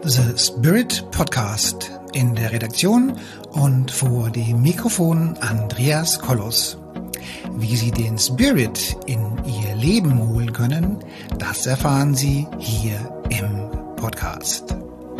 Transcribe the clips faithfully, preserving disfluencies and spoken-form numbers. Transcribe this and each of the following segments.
The Spirit Podcast. In der Redaktion und vor dem Mikrofon Andreas Kollos. Wie Sie den Spirit in Ihr Leben holen können, das erfahren Sie hier im Podcast.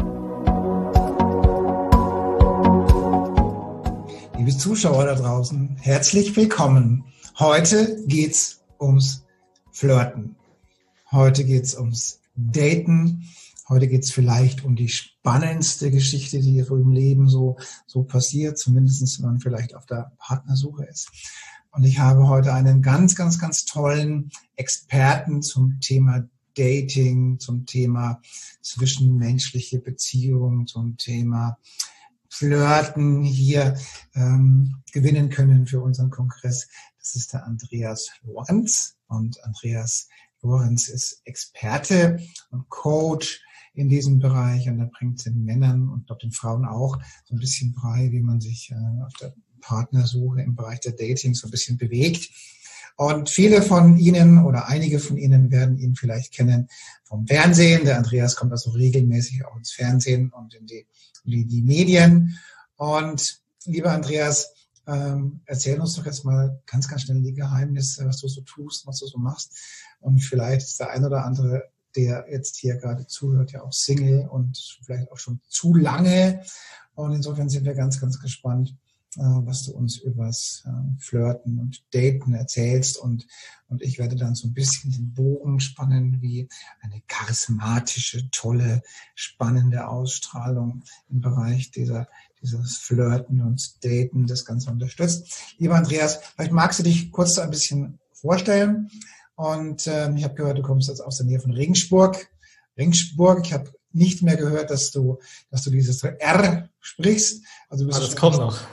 Liebe Zuschauer da draußen, herzlich willkommen. Heute geht's ums Flirten. Heute geht's ums Daten. Heute geht es vielleicht um die spannendste Geschichte, die so im Leben so, so passiert, zumindest wenn man vielleicht auf der Partnersuche ist. Und ich habe heute einen ganz, ganz, ganz tollen Experten zum Thema Dating, zum Thema zwischenmenschliche Beziehungen, zum Thema Flirten hier ähm, gewinnen können für unseren Kongress. Das ist der Andreas Lorenz. Und Andreas Lorenz ist Experte und Coach in diesem Bereich, und er bringt den Männern und auch den Frauen auch so ein bisschen bei, wie man sich äh, auf der Partnersuche im Bereich der Dating so ein bisschen bewegt. Und viele von Ihnen oder einige von Ihnen werden ihn vielleicht kennen vom Fernsehen. Der Andreas kommt also regelmäßig auch ins Fernsehen und in die, in die Medien. Und lieber Andreas, ähm, erzähl uns doch jetzt mal ganz, ganz schnell die Geheimnisse, was du so tust, was du so machst. Und vielleicht ist der ein oder andere, der jetzt hier gerade zuhört, ja auch Single und vielleicht auch schon zu lange. Und insofern sind wir ganz, ganz gespannt, was du uns übers Flirten und Daten erzählst. Und, und ich werde dann so ein bisschen den Bogen spannen, wie eine charismatische, tolle, spannende Ausstrahlung im Bereich dieser, dieses Flirten und Daten das Ganze unterstützt. Lieber Andreas, vielleicht magst du dich kurz so ein bisschen vorstellen. Und ähm, ich habe gehört, du kommst jetzt aus der Nähe von Regensburg. Regensburg, ich habe nicht mehr gehört, dass du, dass du dieses R sprichst. Also bist ah, das kommt noch.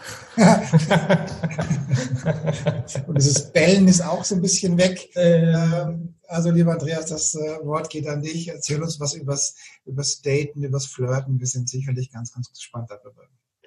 Und dieses Bellen ist auch so ein bisschen weg. Ähm, also lieber Andreas, das äh, Wort geht an dich. Erzähl uns was übers, übers Daten, übers Flirten. Wir sind sicherlich ganz, ganz gespannt darüber.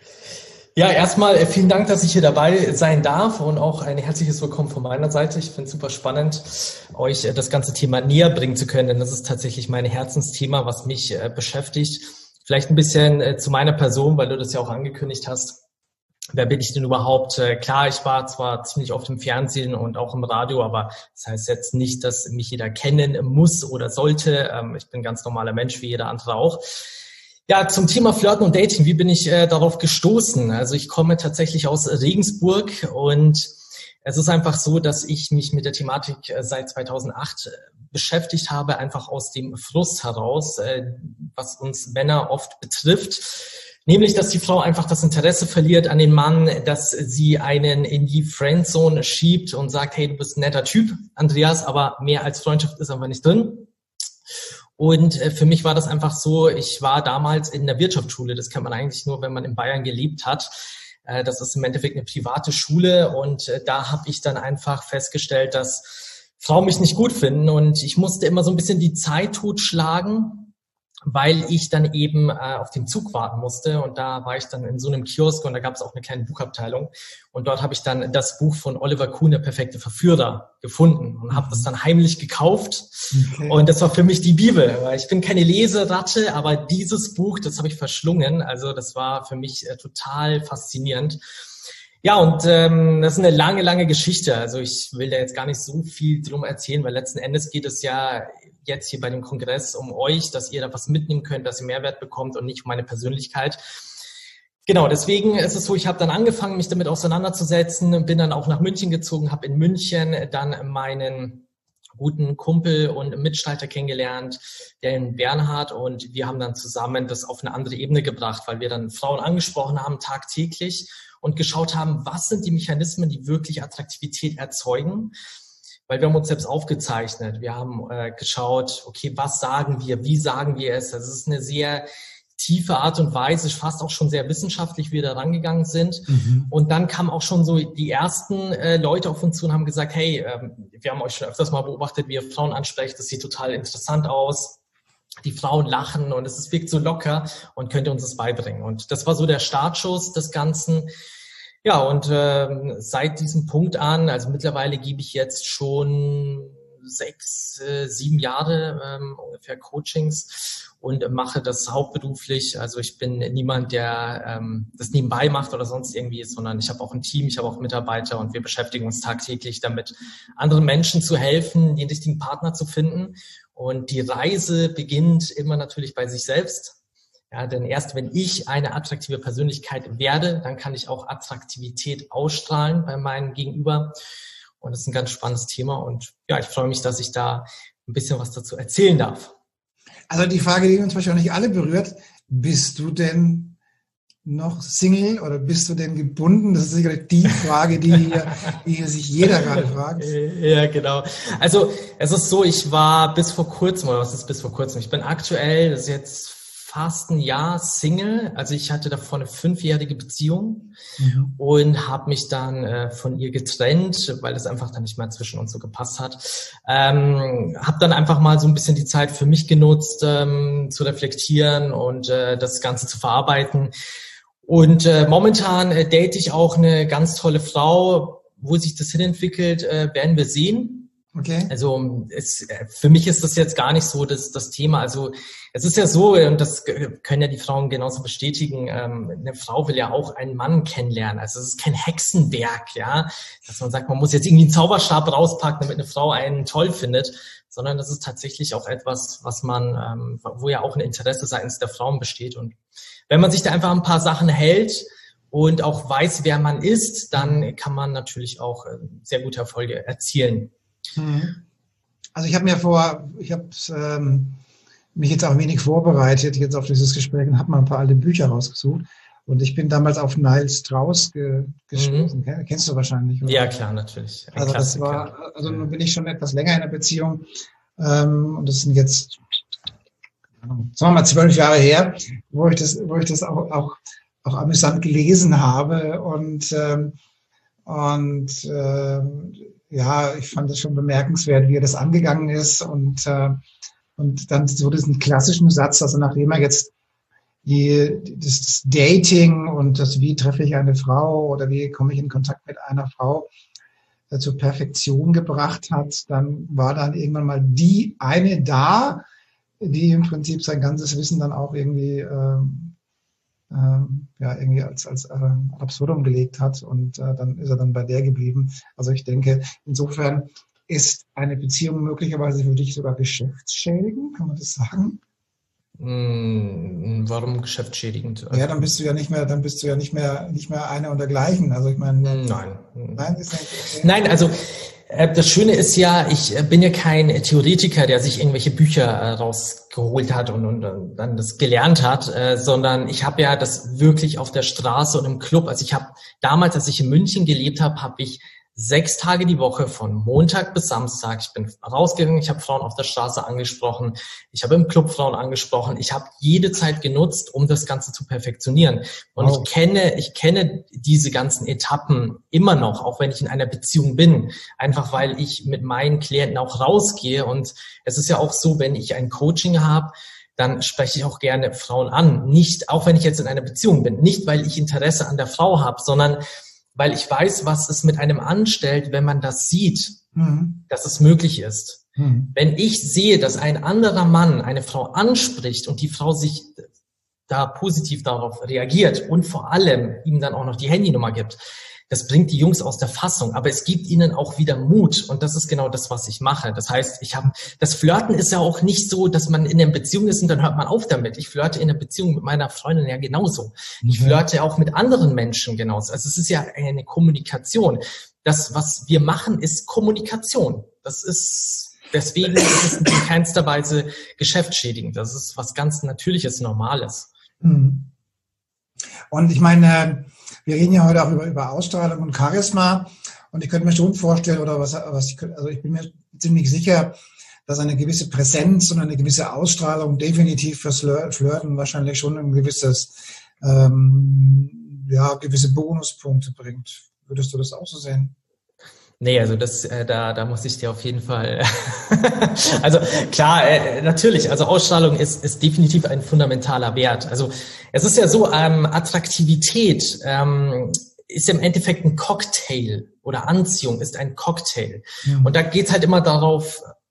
Ja, erstmal vielen Dank, dass ich hier dabei sein darf, und auch ein herzliches Willkommen von meiner Seite. Ich finde es super spannend, euch das ganze Thema näher bringen zu können, denn das ist tatsächlich mein Herzensthema, was mich beschäftigt. Vielleicht ein bisschen zu meiner Person, weil du das ja auch angekündigt hast. Wer bin ich denn überhaupt? Klar, ich war zwar ziemlich oft im Fernsehen und auch im Radio, aber das heißt jetzt nicht, dass mich jeder kennen muss oder sollte. Ich bin ein ganz normaler Mensch, wie jeder andere auch. Ja, zum Thema Flirten und Dating, wie bin ich äh, darauf gestoßen? Also ich komme tatsächlich aus Regensburg, und es ist einfach so, dass ich mich mit der Thematik äh, seit zweitausendacht äh, beschäftigt habe, einfach aus dem Frust heraus, äh, was uns Männer oft betrifft. Nämlich, dass die Frau einfach das Interesse verliert an den Mann, dass sie einen in die Friendzone schiebt und sagt, hey, du bist ein netter Typ, Andreas, aber mehr als Freundschaft ist einfach nicht drin. Und für mich war das einfach so, ich war damals in der Wirtschaftsschule, das kennt man eigentlich nur, wenn man in Bayern gelebt hat. Das ist im Endeffekt eine private Schule, und da habe ich dann einfach festgestellt, dass Frauen mich nicht gut finden, und ich musste immer so ein bisschen die Zeit totschlagen, weil ich dann eben äh, auf den Zug warten musste, und da war ich dann in so einem Kiosk, und da gab es auch eine kleine Buchabteilung, und dort habe ich dann das Buch von Oliver Kuhn, Der perfekte Verführer, gefunden und habe das dann heimlich gekauft. Okay. Und das war für mich die Bibel, weil ich bin keine Leseratte, aber dieses Buch, das habe ich verschlungen, also das war für mich äh, total faszinierend. Ja, und ähm, das ist eine lange, lange Geschichte. Also ich will da jetzt gar nicht so viel drum erzählen, weil letzten Endes geht es ja jetzt hier bei dem Kongress um euch, dass ihr da was mitnehmen könnt, dass ihr Mehrwert bekommt und nicht um meine Persönlichkeit. Genau, deswegen ist es so, ich habe dann angefangen, mich damit auseinanderzusetzen, bin dann auch nach München gezogen, habe in München dann meinen guten Kumpel und Mitstreiter kennengelernt, den Bernhard, und wir haben dann zusammen das auf eine andere Ebene gebracht, weil wir dann Frauen angesprochen haben tagtäglich und geschaut haben, was sind die Mechanismen, die wirklich Attraktivität erzeugen. Weil wir haben uns selbst aufgezeichnet. Wir haben äh, geschaut, okay, was sagen wir, wie sagen wir es? Das ist eine sehr tiefe Art und Weise, fast auch schon sehr wissenschaftlich, wie wir da rangegangen sind. Mhm. Und dann kamen auch schon so die ersten äh, Leute auf uns zu und haben gesagt, hey, ähm, wir haben euch schon öfters mal beobachtet, wie ihr Frauen ansprecht, das sieht total interessant aus. Die Frauen lachen und es wirkt so locker, und könnt ihr uns das beibringen? Und das war so der Startschuss des Ganzen. Ja, und ähm, seit diesem Punkt an, also mittlerweile gebe ich jetzt schon sechs, äh, sieben Jahre ähm, ungefähr Coachings und mache das hauptberuflich. Also ich bin niemand, der ähm, das nebenbei macht oder sonst irgendwie, sondern ich habe auch ein Team, ich habe auch Mitarbeiter und wir beschäftigen uns tagtäglich damit, anderen Menschen zu helfen, den richtigen Partner zu finden. Und die Reise beginnt immer natürlich bei sich selbst. Ja, denn erst wenn ich eine attraktive Persönlichkeit werde, dann kann ich auch Attraktivität ausstrahlen bei meinem Gegenüber. Und das ist ein ganz spannendes Thema. Und ja, ich freue mich, dass ich da ein bisschen was dazu erzählen darf. Also die Frage, die uns wahrscheinlich alle berührt, bist du denn noch Single oder bist du denn gebunden? Das ist sicherlich die Frage, die hier, die hier sich jeder gerade fragt. Ja, genau. Also es ist so, ich war bis vor kurzem, oder was ist bis vor kurzem? Ich bin aktuell, das ist jetzt fast ein Jahr Single. Also ich hatte davor eine fünfjährige Beziehung mhm. und habe mich dann äh, von ihr getrennt, weil das einfach dann nicht mehr zwischen uns so gepasst hat. Ähm, habe dann einfach mal so ein bisschen die Zeit für mich genutzt, ähm, zu reflektieren und äh, das Ganze zu verarbeiten. Und äh, momentan äh, date ich auch eine ganz tolle Frau. Wo sich das hinentwickelt, äh, werden wir sehen. Okay. Also es, für mich ist das jetzt gar nicht so das, das Thema. Also es ist ja so, und das können ja die Frauen genauso bestätigen, ähm, eine Frau will ja auch einen Mann kennenlernen. Also es ist kein Hexenwerk, ja, dass man sagt, man muss jetzt irgendwie einen Zauberstab rauspacken, damit eine Frau einen toll findet, sondern das ist tatsächlich auch etwas, was man, ähm, wo ja auch ein Interesse seitens der Frauen besteht. Und wenn man sich da einfach ein paar Sachen hält und auch weiß, wer man ist, dann kann man natürlich auch sehr gute Erfolge erzielen. Also ich habe mir vor, ich habe ähm, mich jetzt auch wenig vorbereitet jetzt auf dieses Gespräch und habe mal ein paar alte Bücher rausgesucht. Und ich bin damals auf Neil Strauss ge, gestoßen. Mhm. Kennst du wahrscheinlich, oder? Ja, klar, natürlich. Ein also Klassiker. Das war, also nun bin ich schon etwas länger in der Beziehung ähm, und das sind jetzt, sagen wir mal, zwölf Jahre her, wo ich das, wo ich das auch, auch, auch amüsant gelesen habe und ähm, und ähm, ja, ich fand es schon bemerkenswert, wie er das angegangen ist und äh, und dann so diesen klassischen Satz, also nachdem er jetzt die, das Dating und das, wie treffe ich eine Frau oder wie komme ich in Kontakt mit einer Frau äh, zur Perfektion gebracht hat, dann war dann irgendwann mal die eine da, die im Prinzip sein ganzes Wissen dann auch irgendwie ähm, ähm, ja irgendwie als als äh, absurdum gelegt hat und äh, dann ist er dann bei der geblieben. Also ich denke, insofern ist eine Beziehung möglicherweise für dich sogar geschäftsschädigend, kann man das sagen? Mm, warum geschäftsschädigend? Ja, dann bist du ja nicht mehr, dann bist du ja nicht mehr nicht mehr einer und dergleichen. Also ich meine, nein, nein, ist nicht okay. Nein, also das Schöne ist ja, ich bin ja kein Theoretiker, der sich irgendwelche Bücher äh, rausgeholt hat und, und, und dann das gelernt hat, äh, sondern ich habe ja das wirklich auf der Straße und im Club. Also ich habe damals, als ich in München gelebt habe, habe ich sechs Tage die Woche von Montag bis Samstag. Ich bin rausgegangen, ich habe Frauen auf der Straße angesprochen, ich habe im Club Frauen angesprochen. Ich habe jede Zeit genutzt, um das Ganze zu perfektionieren. Und wow. ich kenne, ich kenne diese ganzen Etappen immer noch, auch wenn ich in einer Beziehung bin. Einfach weil ich mit meinen Klienten auch rausgehe. Und es ist ja auch so, wenn ich ein Coaching habe, dann spreche ich auch gerne Frauen an. Nicht, auch wenn ich jetzt in einer Beziehung bin, nicht weil ich Interesse an der Frau habe, sondern weil ich weiß, was es mit einem anstellt, wenn man das sieht, mhm. dass es möglich ist. Mhm. Wenn ich sehe, dass ein anderer Mann eine Frau anspricht und die Frau sich da positiv darauf reagiert und vor allem ihm dann auch noch die Handynummer gibt, das bringt die Jungs aus der Fassung, aber es gibt ihnen auch wieder Mut und das ist genau das, was ich mache. Das heißt, ich habe, das Flirten ist ja auch nicht so, dass man in einer Beziehung ist und dann hört man auf damit. Ich flirte in einer Beziehung mit meiner Freundin ja genauso. Ich mhm. flirte auch mit anderen Menschen genauso. Also es ist ja eine Kommunikation. Das, was wir machen, ist Kommunikation. Das ist, deswegen ist es in keinster Weise geschäftsschädigend. Das ist was ganz Natürliches, Normales. Mhm. Und ich meine, wir reden ja heute auch über, über Ausstrahlung und Charisma und ich könnte mir schon vorstellen, oder was, was ich, also ich bin mir ziemlich sicher, dass eine gewisse Präsenz und eine gewisse Ausstrahlung definitiv fürs Flirten wahrscheinlich schon ein gewisses, ähm, ja, gewisse Bonuspunkte bringt. Würdest du das auch so sehen? Nee, also das, äh, da, da muss ich dir auf jeden Fall, also klar, äh, natürlich, also Ausstrahlung ist, ist definitiv ein fundamentaler Wert. Also es ist ja so, ähm, Attraktivität ähm, ist im Endeffekt ein Cocktail oder Anziehung ist ein Cocktail. Mhm. Und da geht's halt immer darauf,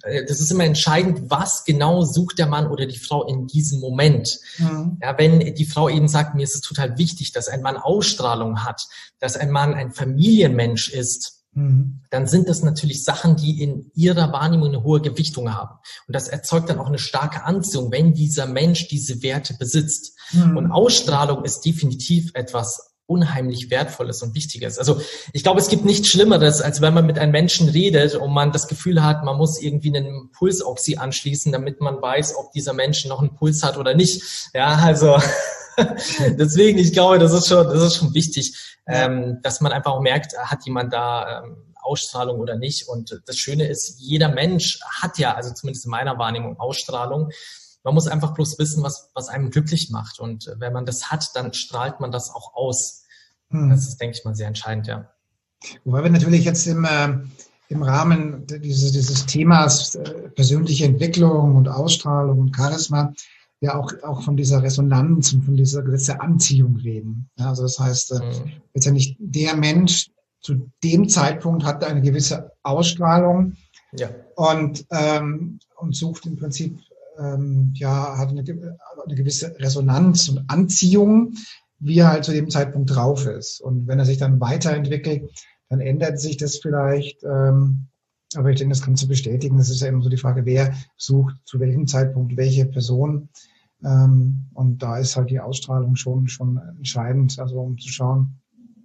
das ist immer entscheidend, was genau sucht der Mann oder die Frau in diesem Moment. Mhm. Ja, wenn die Frau eben sagt, mir ist es total wichtig, dass ein Mann Ausstrahlung hat, dass ein Mann ein Familienmensch ist, mhm. dann sind das natürlich Sachen, die in ihrer Wahrnehmung eine hohe Gewichtung haben. Und das erzeugt dann auch eine starke Anziehung, wenn dieser Mensch diese Werte besitzt. Mhm. Und Ausstrahlung ist definitiv etwas unheimlich Wertvolles und Wichtiges. Also ich glaube, es gibt nichts Schlimmeres, als wenn man mit einem Menschen redet und man das Gefühl hat, man muss irgendwie einen Pulsoxy anschließen, damit man weiß, ob dieser Mensch noch einen Puls hat oder nicht. Ja, also deswegen, ich glaube, das ist schon, das ist schon wichtig, ähm, dass man einfach auch merkt, hat jemand da ähm, Ausstrahlung oder nicht. Und das Schöne ist, jeder Mensch hat ja, also zumindest in meiner Wahrnehmung, Ausstrahlung. Man muss einfach bloß wissen, was, was einem glücklich macht. Und wenn man das hat, dann strahlt man das auch aus. Hm. Das ist, denke ich mal, sehr entscheidend, ja. Wobei wir natürlich jetzt im, äh, im Rahmen dieses, dieses Themas äh, persönliche Entwicklung und Ausstrahlung und Charisma ja auch, auch von dieser Resonanz und von dieser gewissen Anziehung reden. Ja, also das heißt, äh, hm. letztendlich der Mensch zu dem Zeitpunkt hat eine gewisse Ausstrahlung, ja. und, ähm, und sucht im Prinzip Ähm, ja, hat eine, eine gewisse Resonanz und Anziehung, wie er halt zu dem Zeitpunkt drauf ist. Und wenn er sich dann weiterentwickelt, dann ändert sich das vielleicht. Ähm, aber ich denke, das kann zu bestätigen. Das ist ja immer so die Frage, wer sucht zu welchem Zeitpunkt welche Person. Ähm, und da ist halt die Ausstrahlung schon, schon entscheidend, also um zu schauen,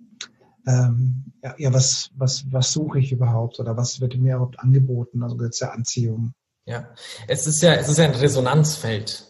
ähm, ja, ja, was, was, was suche ich überhaupt oder was wird mir überhaupt angeboten, also jetzt der Anziehung. Ja, es ist ja, es ist ja ein Resonanzfeld.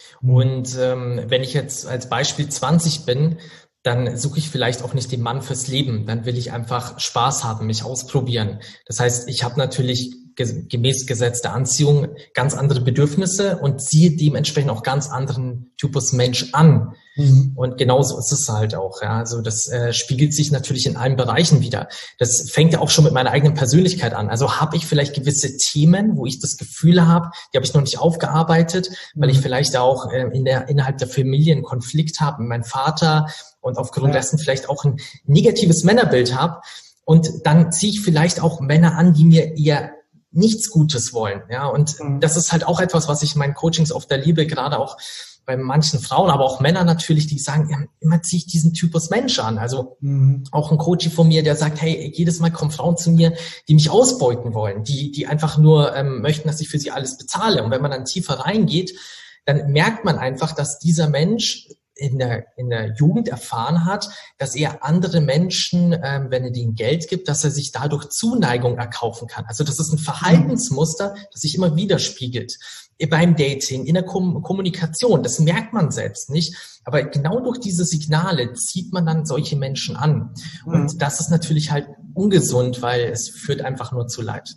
Und ähm, wenn ich jetzt als Beispiel zwanzig bin, dann suche ich vielleicht auch nicht den Mann fürs Leben. Dann will ich einfach Spaß haben, mich ausprobieren. Das heißt, ich habe natürlich gemäß Gesetz der Anziehung ganz andere Bedürfnisse und ziehe dementsprechend auch ganz anderen Typus Mensch an. Mhm. Und genauso ist es halt auch. Ja. Also das äh, spiegelt sich natürlich in allen Bereichen wieder. Das fängt ja auch schon mit meiner eigenen Persönlichkeit an. Also habe ich vielleicht gewisse Themen, wo ich das Gefühl habe, die habe ich noch nicht aufgearbeitet, weil ich vielleicht auch äh, in der, innerhalb der Familie einen Konflikt habe mit meinem Vater und aufgrund ja. dessen vielleicht auch ein negatives Männerbild habe. Und dann ziehe ich vielleicht auch Männer an, die mir eher nichts Gutes wollen, ja, und mhm. das ist halt auch etwas, was ich in meinen Coachings oft erlebe, gerade auch bei manchen Frauen, aber auch Männern natürlich, die sagen, ja, immer ziehe ich diesen Typus Mensch an, also mhm. auch ein Coach von mir, der sagt, hey, jedes Mal kommen Frauen zu mir, die mich ausbeuten wollen, die die einfach nur ähm, möchten, dass ich für sie alles bezahle, und wenn man dann tiefer reingeht, dann merkt man einfach, dass dieser Mensch in der, in der Jugend erfahren hat, dass er andere Menschen, ähm, wenn er denen Geld gibt, dass er sich dadurch Zuneigung erkaufen kann. Also das ist ein Verhaltensmuster, das sich immer widerspiegelt. Beim Dating, in der Kom- Kommunikation, das merkt man selbst nicht. Aber genau durch diese Signale zieht man dann solche Menschen an. Und das ist natürlich halt ungesund, weil es führt einfach nur zu Leid.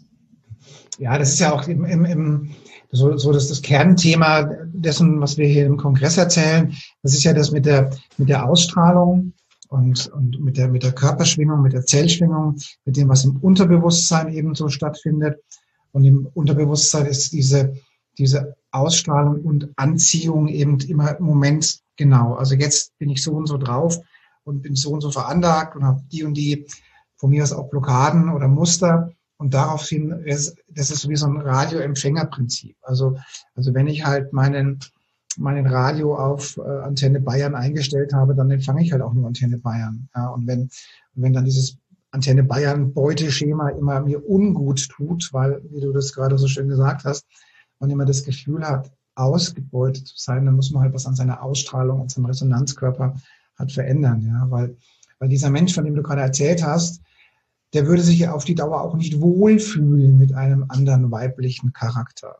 Ja, das ist ja auch im, im, im so, so das, das Kernthema dessen, was wir hier im Kongress erzählen. Das ist ja das mit der, mit der Ausstrahlung und, und mit der, mit der Körperschwingung, mit der Zellschwingung, mit dem, was im Unterbewusstsein eben so stattfindet. Und im Unterbewusstsein ist diese, diese Ausstrahlung und Anziehung eben immer im Moment genau. Also jetzt bin ich so und so drauf und bin so und so veranlagt und habe die und die, von mir aus auch Blockaden oder Muster. Und daraufhin, das ist wie so ein Radio-Empfänger-Prinzip. Also, also wenn ich halt meinen, meinen Radio auf äh, Antenne Bayern eingestellt habe, dann empfange ich halt auch nur Antenne Bayern. Ja, und wenn, wenn dann dieses Antenne Bayern Beuteschema immer mir ungut tut, weil, wie du das gerade so schön gesagt hast, man immer das Gefühl hat, ausgebeutet zu sein, dann muss man halt was an seiner Ausstrahlung und seinem Resonanzkörper halt verändern. Ja, weil, weil dieser Mensch, von dem du gerade erzählt hast, der würde sich auf die Dauer auch nicht wohlfühlen mit einem anderen weiblichen Charakter.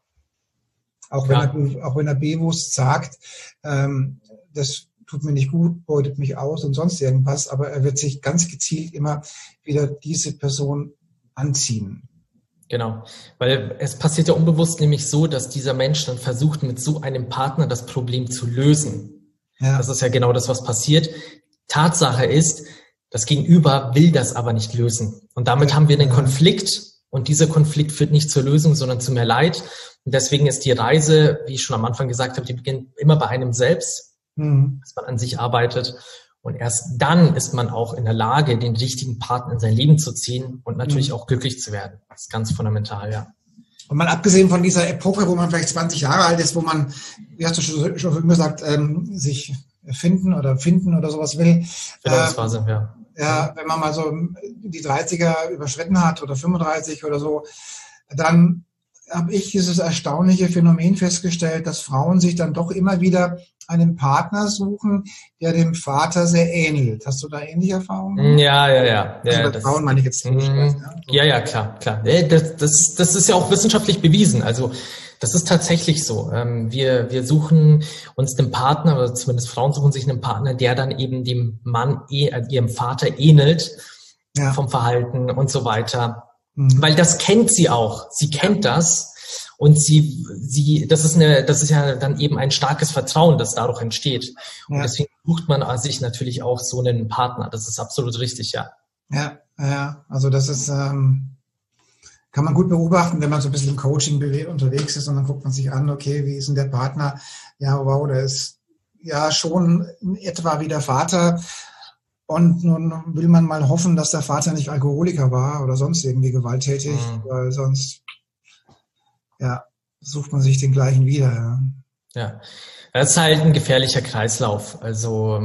Auch wenn, ja. er, auch wenn er bewusst sagt, ähm, das tut mir nicht gut, beutet mich aus und sonst irgendwas, aber er wird sich ganz gezielt immer wieder diese Person anziehen. Genau, weil es passiert ja unbewusst nämlich so, dass dieser Mensch dann versucht, mit so einem Partner das Problem zu lösen. Ja. Das ist ja genau das, was passiert. Tatsache ist, das Gegenüber will das aber nicht lösen. Und damit haben wir einen Konflikt, und dieser Konflikt führt nicht zur Lösung, sondern zu mehr Leid. Und deswegen ist die Reise, wie ich schon am Anfang gesagt habe, die beginnt immer bei einem selbst, mhm. dass man an sich arbeitet. Und erst dann ist man auch in der Lage, den richtigen Partner in sein Leben zu ziehen und natürlich mhm. auch glücklich zu werden. Das ist ganz fundamental, ja. Und mal abgesehen von dieser Epoche, wo man vielleicht zwanzig Jahre alt ist, wo man, wie hast du schon, schon gesagt, ähm, sich finden oder finden oder sowas will. Findungsphase, ähm, ja. Ja, wenn man mal so die dreißiger überschritten hat oder fünfunddreißig oder so, dann habe ich dieses erstaunliche Phänomen festgestellt, dass Frauen sich dann doch immer wieder einen Partner suchen, der dem Vater sehr ähnelt. Hast du da ähnliche Erfahrungen? Ja, ja, ja. Also ja bei das, Frauen meine ich jetzt nicht. Ja, so. ja, ja, klar, klar. Das, das, das ist ja auch wissenschaftlich bewiesen. Also das ist tatsächlich so. Wir, wir suchen uns einen Partner, oder zumindest Frauen suchen sich einen Partner, der dann eben dem Mann, ihrem Vater ähnelt, ja. vom Verhalten und so weiter. Mhm. Weil das kennt sie auch. Sie kennt ja. das. Und sie, sie, das ist eine, das ist ja dann eben ein starkes Vertrauen, das dadurch entsteht. Und ja. deswegen sucht man sich natürlich auch so einen Partner. Das ist absolut richtig, ja. Ja, ja. Also das ist, ähm, kann man gut beobachten, wenn man so ein bisschen im Coaching unterwegs ist und dann guckt man sich an, okay, wie ist denn der Partner? Ja, wow, der ist ja schon in etwa wie der Vater. Und nun will man mal hoffen, dass der Vater nicht Alkoholiker war oder sonst irgendwie gewalttätig, mhm. weil sonst ja, sucht man sich den gleichen wieder. Ja. ja, das ist halt ein gefährlicher Kreislauf. Also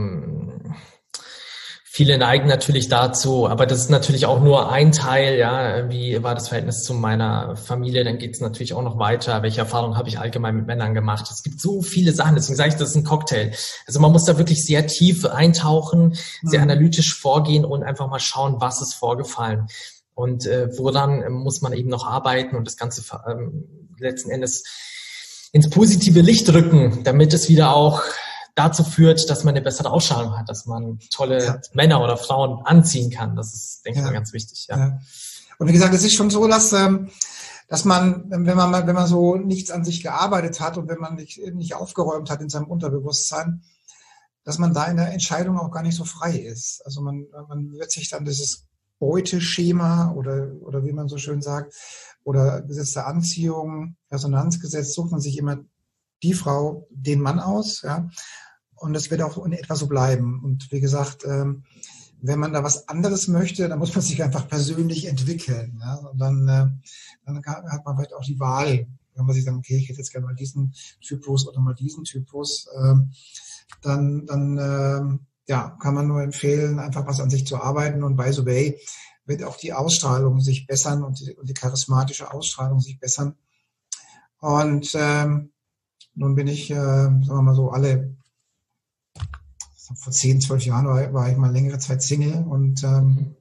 viele neigen natürlich dazu, aber das ist natürlich auch nur ein Teil. Ja, wie war das Verhältnis zu meiner Familie? Dann geht es natürlich auch noch weiter. Welche Erfahrungen habe ich allgemein mit Männern gemacht? Es gibt so viele Sachen. Deswegen sage ich, das ist ein Cocktail. Also man muss da wirklich sehr tief eintauchen, sehr mhm. analytisch vorgehen und einfach mal schauen, was ist vorgefallen. Und äh, woran äh, muss man eben noch arbeiten und das Ganze ähm, letzten Endes ins positive Licht rücken, damit es wieder auch dazu führt, dass man eine bessere Ausstrahlung hat, dass man tolle ja. Männer oder Frauen anziehen kann. Das ist, denke ich ja. mal, ganz wichtig. Ja. ja. Und wie gesagt, es ist schon so, dass, ähm, dass man, wenn man mal, wenn man so nichts an sich gearbeitet hat und wenn man nicht, nicht aufgeräumt hat in seinem Unterbewusstsein, dass man da in der Entscheidung auch gar nicht so frei ist. Also man, man wird sich dann dieses Beuteschema oder, oder wie man so schön sagt, oder Gesetz der Anziehung, Resonanzgesetz, sucht man sich immer die Frau, den Mann aus, ja. Und das wird auch in etwa so bleiben. Und wie gesagt, ähm, wenn man da was anderes möchte, dann muss man sich einfach persönlich entwickeln, ja. Und dann, äh, dann hat man vielleicht auch die Wahl, wenn man sich sagt, okay, ich hätte jetzt gerne mal diesen Typus oder mal diesen Typus, ähm, dann, dann, ähm, ja, kann man nur empfehlen, einfach was an sich zu arbeiten. Und by the way, wird auch die Ausstrahlung sich bessern und die, und die charismatische Ausstrahlung sich bessern. Und ähm, nun bin ich, äh, sagen wir mal so, alle, vor zehn, zwölf Jahren war, war ich mal längere Zeit Single. Und ähm,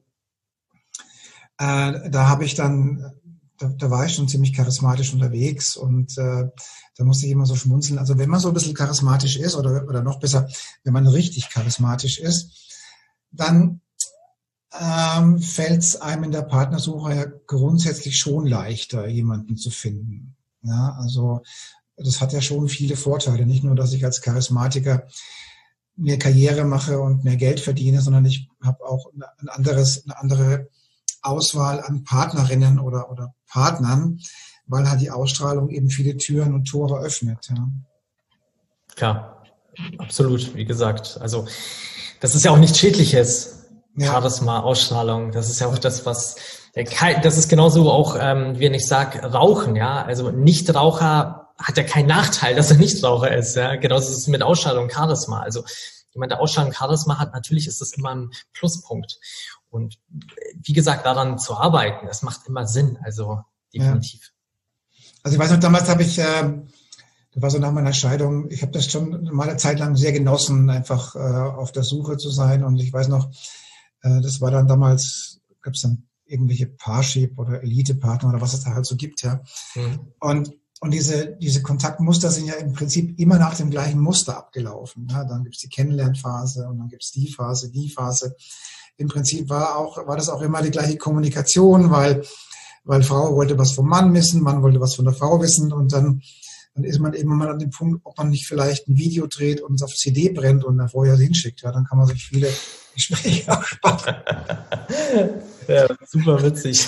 äh, da habe ich dann, da, da war ich schon ziemlich charismatisch unterwegs. Und äh, da musste ich immer so schmunzeln. Also wenn man so ein bisschen charismatisch ist oder, oder noch besser, wenn man richtig charismatisch ist, dann ähm, fällt es einem in der Partnersuche ja grundsätzlich schon leichter, jemanden zu finden. Ja, also das hat ja schon viele Vorteile. Nicht nur, dass ich als Charismatiker mehr Karriere mache und mehr Geld verdiene, sondern ich habe auch ein anderes, eine andere Auswahl an Partnerinnen oder, oder Partnern, weil halt die Ausstrahlung eben viele Türen und Tore öffnet. Ja. Klar, absolut, wie gesagt. Also das ist ja auch nichts Schädliches. Ja. Charisma, Ausstrahlung, das ist ja auch das, was, das ist genauso auch, ähm, wie wenn ich sage, Rauchen, ja. Also Nichtraucher hat ja keinen Nachteil, dass er Nichtraucher ist, ja. Genauso ist es mit Ausstrahlung, Charisma. Also jemand, der Ausstrahlung, Charisma hat, natürlich ist das immer ein Pluspunkt. Und wie gesagt, daran zu arbeiten, das macht immer Sinn, also definitiv. Ja. Also ich weiß noch, damals habe ich, äh, das war so nach meiner Scheidung, ich habe das schon mal eine Zeit lang sehr genossen, einfach äh, auf der Suche zu sein. Und ich weiß noch, äh, das war dann damals, gab es dann irgendwelche Parship oder Elite-Partner oder was es da halt so gibt, ja. Mhm. Und und diese diese Kontaktmuster sind ja im Prinzip immer nach dem gleichen Muster abgelaufen. Ja? Dann gibt's die Kennenlernphase und dann gibt's die Phase, die Phase. Im Prinzip war auch war das auch immer die gleiche Kommunikation, weil weil Frau wollte was vom Mann wissen, Mann wollte was von der Frau wissen und dann dann ist man eben mal an dem Punkt, ob man nicht vielleicht ein Video dreht und es auf C D brennt und dann vorher hinschickt. Ja, dann kann man sich viele Gespräche auch sparen. Ja, super witzig.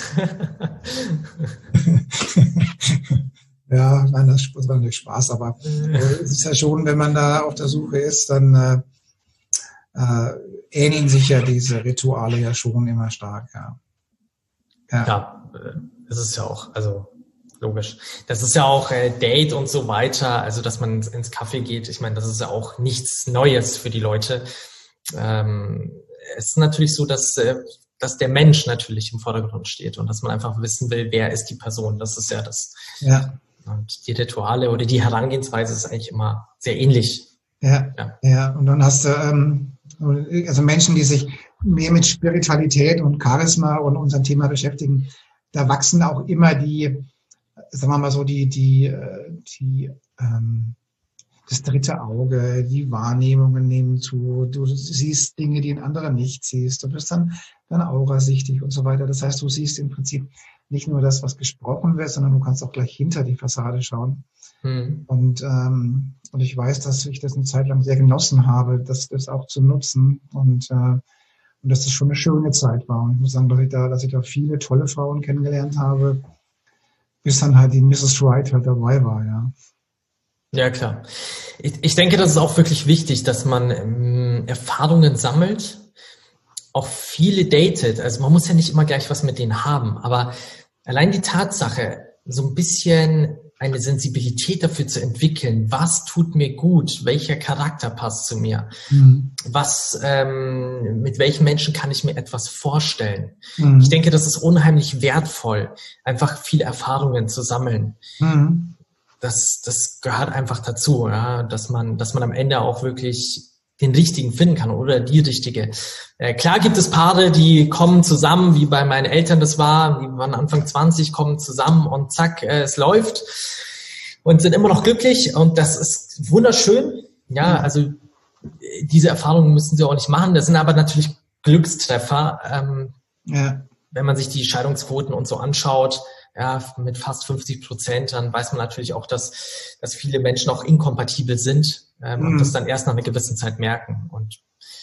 Ja, nein, das war natürlich Spaß, aber äh, es ist ja schon, wenn man da auf der Suche ist, dann äh, äh, ähneln sich ja diese Rituale ja schon immer stark. Ja, ja. Ja, es ist ja auch, also logisch. Das ist ja auch äh, Date und so weiter, also dass man ins Café geht. Ich meine, das ist ja auch nichts Neues für die Leute. Ähm, es ist natürlich so, dass, äh, dass der Mensch natürlich im Vordergrund steht und dass man einfach wissen will, wer ist die Person. Das ist ja das. Ja. Und die Rituale oder die Herangehensweise ist eigentlich immer sehr ähnlich. Ja, ja. ja. Und dann hast du ähm, also Menschen, die sich mehr mit Spiritualität und Charisma und unserem Thema beschäftigen. Da wachsen auch immer die, sagen wir mal so, die, die, die, ähm, das dritte Auge, die Wahrnehmungen nehmen zu. Du siehst Dinge, die ein anderer nicht siehst. Du bist dann, dann aurasichtig und so weiter. Das heißt, du siehst im Prinzip nicht nur das, was gesprochen wird, sondern du kannst auch gleich hinter die Fassade schauen. Mhm. Und, ähm, und ich weiß, dass ich das eine Zeit lang sehr genossen habe, das, das auch zu nutzen und, äh, und dass das schon eine schöne Zeit war. Und ich muss sagen, dass ich da, dass ich da viele tolle Frauen kennengelernt habe, bis dann halt die Missus Wright halt dabei war, ja. Ja, klar. Ich, ich denke, das ist auch wirklich wichtig, dass man ähm, Erfahrungen sammelt, auch viele datet. Also man muss ja nicht immer gleich was mit denen haben, aber allein die Tatsache, so ein bisschen eine Sensibilität dafür zu entwickeln, was tut mir gut, welcher Charakter passt zu mir, mhm. was, ähm, mit welchen Menschen kann ich mir etwas vorstellen. Mhm. Ich denke, das ist unheimlich wertvoll, einfach viele Erfahrungen zu sammeln. Mhm. Das, das gehört einfach dazu, ja, dass man, dass man am Ende auch wirklich den richtigen finden kann oder die richtige. Äh, klar gibt es Paare, die kommen zusammen, wie bei meinen Eltern das war, die waren Anfang zwanzig, kommen zusammen und zack, äh, es läuft und sind immer noch glücklich und das ist wunderschön. Ja, also diese Erfahrungen müssen sie auch nicht machen. Das sind aber natürlich Glückstreffer. Ähm, ja. Wenn man sich die Scheidungsquoten und so anschaut, ja, mit fast fünfzig Prozent, dann weiß man natürlich auch, dass, dass viele Menschen auch inkompatibel sind ähm, mhm. und das dann erst nach einer gewissen Zeit merken. Und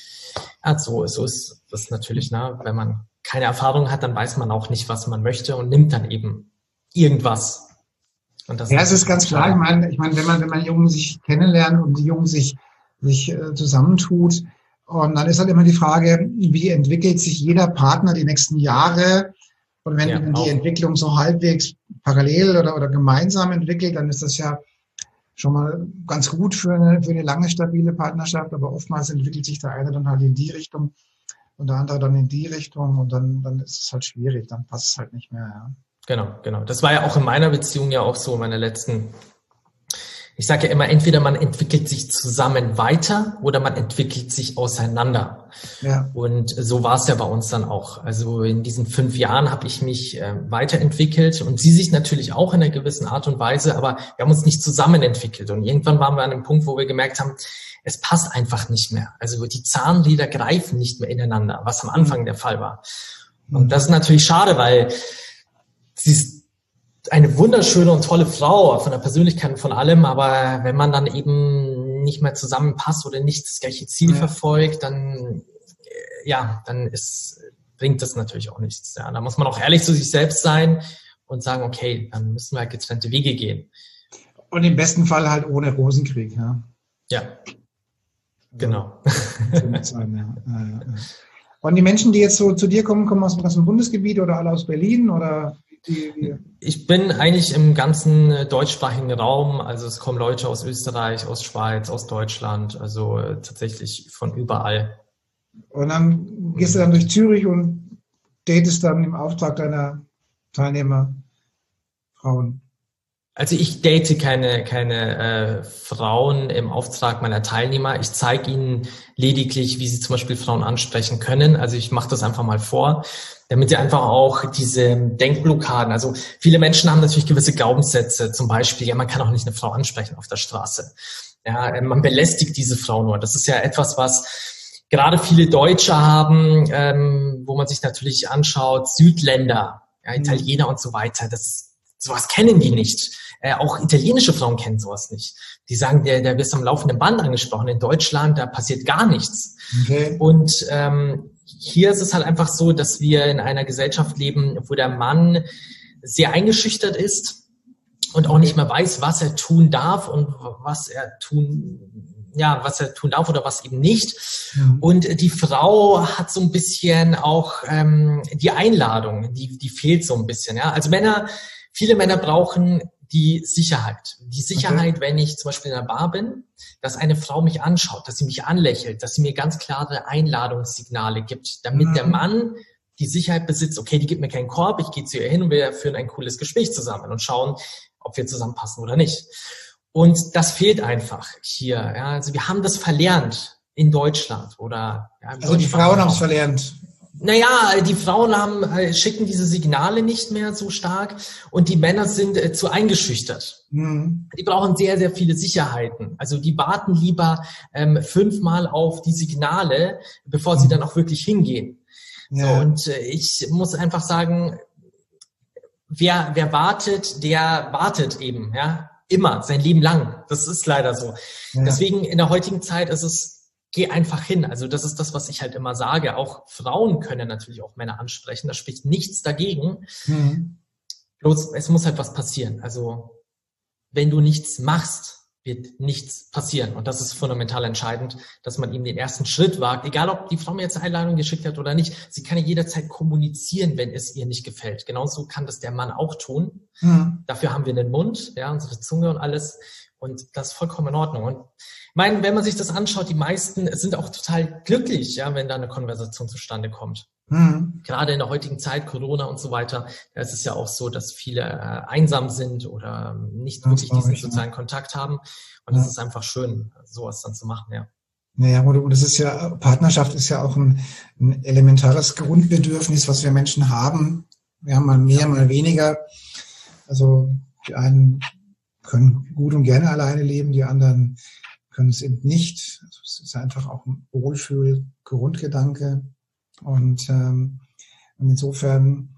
ja, so, so ist das natürlich, ne? Wenn man keine Erfahrung hat, dann weiß man auch nicht, was man möchte und nimmt dann eben irgendwas. Und das ja, es ist ganz klar. Ich meine, ich meine, wenn man, wenn man Jungen sich kennenlernt und die Jungen sich, sich äh, zusammentut, und dann ist halt immer die Frage, wie entwickelt sich jeder Partner die nächsten Jahre? Und wenn ja, die auch. Entwicklung so halbwegs parallel oder, oder gemeinsam entwickelt, dann ist das ja schon mal ganz gut für eine, für eine lange, stabile Partnerschaft. Aber oftmals entwickelt sich der eine dann halt in die Richtung und der andere dann in die Richtung und dann, dann ist es halt schwierig, dann passt es halt nicht mehr. Ja. Genau, genau. Das war ja auch in meiner Beziehung ja auch so, meine letzten. Ich sage ja immer, entweder man entwickelt sich zusammen weiter oder man entwickelt sich auseinander. Ja. Und so war es ja bei uns dann auch. Also in diesen fünf Jahren habe ich mich äh, weiterentwickelt und sie sich natürlich auch in einer gewissen Art und Weise, aber wir haben uns nicht zusammen entwickelt. Und irgendwann waren wir an einem Punkt, wo wir gemerkt haben, es passt einfach nicht mehr. Also die Zahnräder greifen nicht mehr ineinander, was am Anfang mhm. der Fall war. Und das ist natürlich schade, weil sie ist eine wunderschöne und tolle Frau von der Persönlichkeit und von allem, aber wenn man dann eben nicht mehr zusammenpasst oder nicht das gleiche Ziel ja. verfolgt, dann ja, dann ist, bringt das natürlich auch nichts. Ja, da muss man auch ehrlich zu sich selbst sein und sagen, okay, dann müssen wir halt getrennte Wege gehen. Und im besten Fall halt ohne Rosenkrieg, ja. Ja, genau. Sein, ja. Und die Menschen, die jetzt so zu dir kommen, kommen aus dem ganzen Bundesgebiet oder alle aus Berlin oder? Ich bin eigentlich im ganzen deutschsprachigen Raum, also es kommen Leute aus Österreich, aus Schweiz, aus Deutschland, also tatsächlich von überall. Und dann gehst du dann durch Zürich und datest dann im Auftrag deiner Teilnehmer Frauen? Also ich date keine keine äh, Frauen im Auftrag meiner Teilnehmer. Ich zeige ihnen lediglich, wie sie zum Beispiel Frauen ansprechen können. Also ich mache das einfach mal vor, damit sie einfach auch diese Denkblockaden, also viele Menschen haben natürlich gewisse Glaubenssätze, zum Beispiel, ja, man kann auch nicht eine Frau ansprechen auf der Straße. Ja, man belästigt diese Frau nur. Das ist ja etwas, was gerade viele Deutsche haben, ähm, wo man sich natürlich anschaut, Südländer, ja, Italiener und so weiter, das sowas kennen die nicht. Äh, auch italienische Frauen kennen sowas nicht. Die sagen, der, der wird am laufenden Band angesprochen. In Deutschland, da passiert gar nichts. Okay. Und ähm, hier ist es halt einfach so, dass wir in einer Gesellschaft leben, wo der Mann sehr eingeschüchtert ist und auch nicht mehr weiß, was er tun darf und was er tun, ja, was er tun darf oder was eben nicht. Mhm. Und die Frau hat so ein bisschen auch ähm, die Einladung, die, die fehlt so ein bisschen. Ja, also Männer Viele Männer brauchen die Sicherheit. Die Sicherheit, okay. wenn ich zum Beispiel in einer Bar bin, dass eine Frau mich anschaut, dass sie mich anlächelt, dass sie mir ganz klare Einladungssignale gibt, damit mhm. der Mann die Sicherheit besitzt, okay, die gibt mir keinen Korb, ich gehe zu ihr hin und wir führen ein cooles Gespräch zusammen und schauen, ob wir zusammenpassen oder nicht. Und das fehlt einfach hier. Ja. Also wir haben das verlernt in Deutschland. Oder ja, also die Frauen haben es verlernt. Naja, die Frauen haben, schicken diese Signale nicht mehr so stark und die Männer sind äh, zu eingeschüchtert. Mhm. Die brauchen sehr, sehr viele Sicherheiten. Also die warten lieber ähm, fünfmal auf die Signale, bevor mhm. sie dann auch wirklich hingehen. Ja. So, und äh, ich muss einfach sagen, wer, wer wartet, der wartet eben, ja, immer, sein Leben lang. Das ist leider so. Ja. Deswegen in der heutigen Zeit ist es, geh einfach hin. Also das ist das, was ich halt immer sage. Auch Frauen können natürlich auch Männer ansprechen. Da spricht nichts dagegen. Mhm. Bloß, es muss halt was passieren. Also wenn du nichts machst, wird nichts passieren. Und das ist fundamental entscheidend, dass man ihm den ersten Schritt wagt. Egal, ob die Frau mir jetzt eine Einladung geschickt hat oder nicht. Sie kann ja jederzeit kommunizieren, wenn es ihr nicht gefällt. Genauso kann das der Mann auch tun. Mhm. Dafür haben wir einen Mund, ja, unsere Zunge und alles. Und das ist vollkommen in Ordnung. Und ich meine, wenn man sich das anschaut, die meisten sind auch total glücklich, ja, wenn da eine Konversation zustande kommt. Mhm. Gerade in der heutigen Zeit, Corona und so weiter, da ist es ja auch so, dass viele äh, einsam sind oder nicht das wirklich diesen ich, sozialen ja. Kontakt haben. Und es ja. ist einfach schön, sowas dann zu machen, ja. Naja, und das ist ja, Partnerschaft ist ja auch ein, ein elementares Grundbedürfnis, was wir Menschen haben. Wir haben mal mehr, ja. mal weniger. Also die einen können gut und gerne alleine leben, die anderen können es eben nicht. Also es ist einfach auch ein Wohlfühl-Grundgedanke. Und, ähm, und insofern,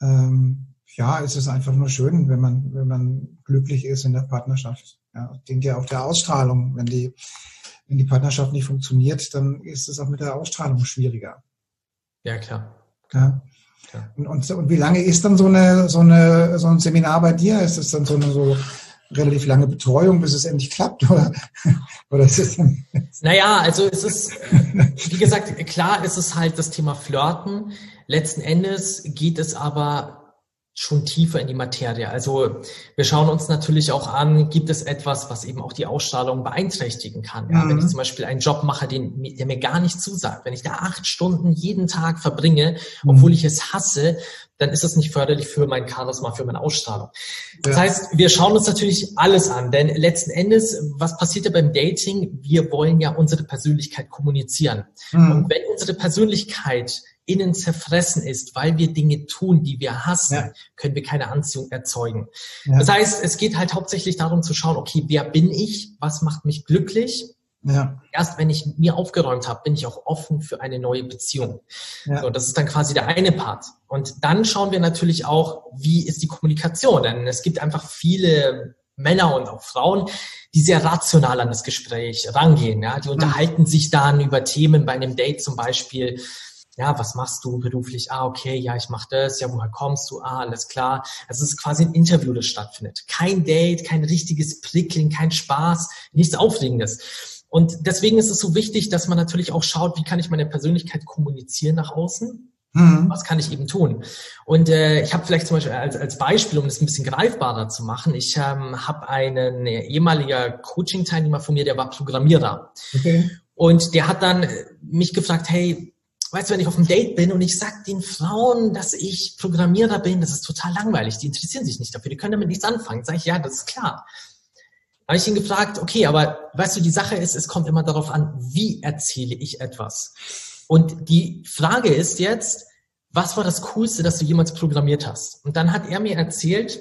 ähm, ja, ist es einfach nur schön, wenn man, wenn man glücklich ist in der Partnerschaft. Ja, dient ja auch der Ausstrahlung. Wenn die, wenn die Partnerschaft nicht funktioniert, dann ist es auch mit der Ausstrahlung schwieriger. Ja, klar. Ja. Klar. Und, und, und wie lange ist dann so eine, so eine, so ein Seminar bei dir? Ist es dann so eine, so relativ lange Betreuung, bis es endlich klappt, oder, oder ist es dann? Naja, also es ist, wie gesagt, klar ist es halt das Thema Flirten. Letzten Endes geht es aber schon tiefer in die Materie. Also wir schauen uns natürlich auch an, gibt es etwas, was eben auch die Ausstrahlung beeinträchtigen kann. Ja, mhm. Wenn ich zum Beispiel einen Job mache, den, der mir gar nicht zusagt, wenn ich da acht Stunden jeden Tag verbringe, obwohl mhm. ich es hasse, dann ist das nicht förderlich für mein Charisma, für meine Ausstrahlung. Das ja. heißt, wir schauen uns natürlich alles an, denn letzten Endes, was passiert ja beim Dating? Wir wollen ja unsere Persönlichkeit kommunizieren. Mhm. Und wenn unsere Persönlichkeit innen zerfressen ist, weil wir Dinge tun, die wir hassen, ja. können wir keine Anziehung erzeugen. Ja. Das heißt, es geht halt hauptsächlich darum zu schauen, okay, wer bin ich? Was macht mich glücklich? Ja. Erst wenn ich mir aufgeräumt habe, bin ich auch offen für eine neue Beziehung. Ja. So, das ist dann quasi der eine Part. Und dann schauen wir natürlich auch, wie ist die Kommunikation? Denn es gibt einfach viele Männer und auch Frauen, die sehr rational an das Gespräch rangehen. Ja? Die unterhalten sich dann über Themen bei einem Date zum Beispiel. Ja, was machst du beruflich? Ah, okay, ja, ich mache das. Ja, woher kommst du? Ah, alles klar. Also es ist quasi ein Interview, das stattfindet. Kein Date, kein richtiges Prickeln, kein Spaß, nichts Aufregendes. Und deswegen ist es so wichtig, dass man natürlich auch schaut, wie kann ich meine Persönlichkeit kommunizieren nach außen? Mhm. Was kann ich eben tun? Und äh, ich habe vielleicht zum Beispiel als, als Beispiel, um das ein bisschen greifbarer zu machen, ich ähm, habe einen äh, ehemaliger Coaching-Teilnehmer von mir, der war Programmierer. Okay. Und der hat dann mich gefragt, hey, weißt du, wenn ich auf einem Date bin und ich sag den Frauen, dass ich Programmierer bin, das ist total langweilig. Die interessieren sich nicht dafür, die können damit nichts anfangen. Sag ich, ja, das ist klar. Habe ich ihn gefragt, okay, aber weißt du, die Sache ist, es kommt immer darauf an, wie erzähle ich etwas. Und die Frage ist jetzt, was war das Coolste, das du jemals programmiert hast? Und dann hat er mir erzählt,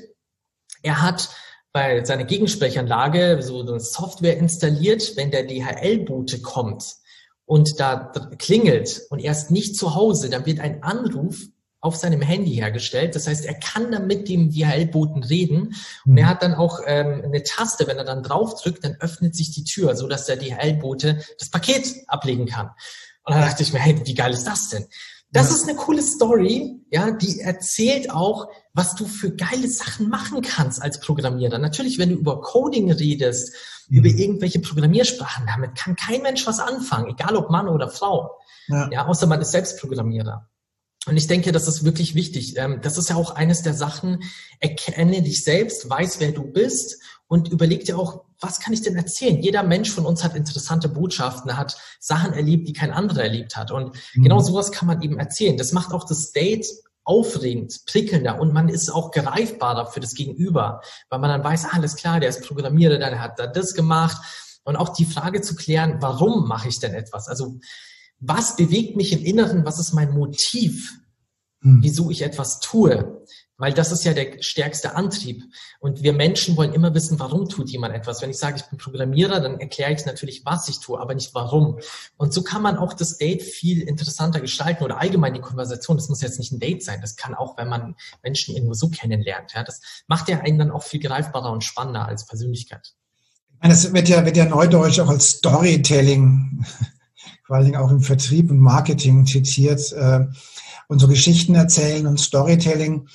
er hat bei seiner Gegensprechanlage so eine Software installiert, wenn der D H L-Bote kommt und da klingelt und er ist nicht zu Hause, dann wird ein Anruf auf seinem Handy hergestellt. Das heißt, er kann dann mit dem D H L-Boten reden und er hat dann auch ähm, eine Taste, wenn er dann draufdrückt, dann öffnet sich die Tür, so dass der D H L-Bote das Paket ablegen kann. Und dann dachte ich mir, hey, wie geil ist das denn? Das ja. ist eine coole Story, ja, die erzählt auch, was du für geile Sachen machen kannst als Programmierer. Natürlich, wenn du über Coding redest, mhm. über irgendwelche Programmiersprachen, damit kann kein Mensch was anfangen, egal ob Mann oder Frau. Ja, ja außer man ist selbst Programmierer. Und ich denke, das ist wirklich wichtig. Das ist ja auch eines der Sachen, erkenne dich selbst, weiß, wer du bist und überleg dir auch, was kann ich denn erzählen? Jeder Mensch von uns hat interessante Botschaften, hat Sachen erlebt, die kein anderer erlebt hat. Und mhm. genau sowas kann man eben erzählen. Das macht auch das Date aufregend, prickelnder und man ist auch greifbarer für das Gegenüber, weil man dann weiß, alles klar, der ist Programmierer, der hat da das gemacht. Und auch die Frage zu klären, warum mache ich denn etwas? Also was bewegt mich im Inneren? Was ist mein Motiv, wieso ich etwas tue? Weil das ist ja der stärkste Antrieb. Und wir Menschen wollen immer wissen, warum tut jemand etwas. Wenn ich sage, ich bin Programmierer, dann erkläre ich natürlich, was ich tue, aber nicht warum. Und so kann man auch das Date viel interessanter gestalten oder allgemein die Konversation. Das muss jetzt nicht ein Date sein. Das kann auch, wenn man Menschen irgendwo so kennenlernt. Ja, das macht ja einen dann auch viel greifbarer und spannender als Persönlichkeit. Das wird ja, wird ja neudeutsch auch als Storytelling vor allen Dingen auch im Vertrieb und Marketing zitiert, äh, und so Geschichten erzählen und Storytelling.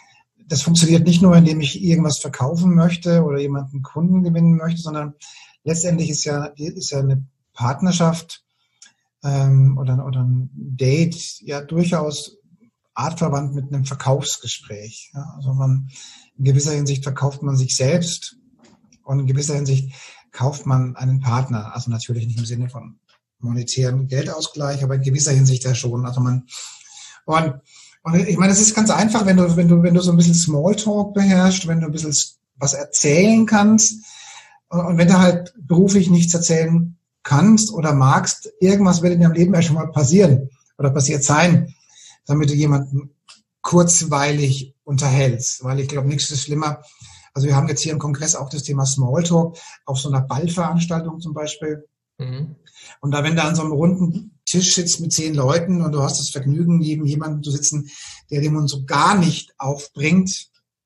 Das funktioniert nicht nur, indem ich irgendwas verkaufen möchte oder jemanden Kunden gewinnen möchte, sondern letztendlich ist ja, ist ja eine Partnerschaft ähm, oder, oder ein Date ja durchaus artverwandt mit einem Verkaufsgespräch. Ja, also man, in gewisser Hinsicht verkauft man sich selbst und in gewisser Hinsicht kauft man einen Partner. Also natürlich nicht im Sinne von monetären Geldausgleich, aber in gewisser Hinsicht ja schon. Also man, und, und ich meine, es ist ganz einfach, wenn du, wenn du, wenn du so ein bisschen Smalltalk beherrschst, wenn du ein bisschen was erzählen kannst, und wenn du halt beruflich nichts erzählen kannst oder magst, irgendwas wird in deinem Leben ja schon mal passieren oder passiert sein, damit du jemanden kurzweilig unterhältst. Weil ich glaube, nichts ist schlimmer. Also wir haben jetzt hier im Kongress auch das Thema Smalltalk auf so einer Ballveranstaltung zum Beispiel. Mhm. Und da, wenn du an so einem runden Tisch sitzt mit zehn Leuten und du hast das Vergnügen, neben jemandem zu sitzen, der den Mund so gar nicht aufbringt,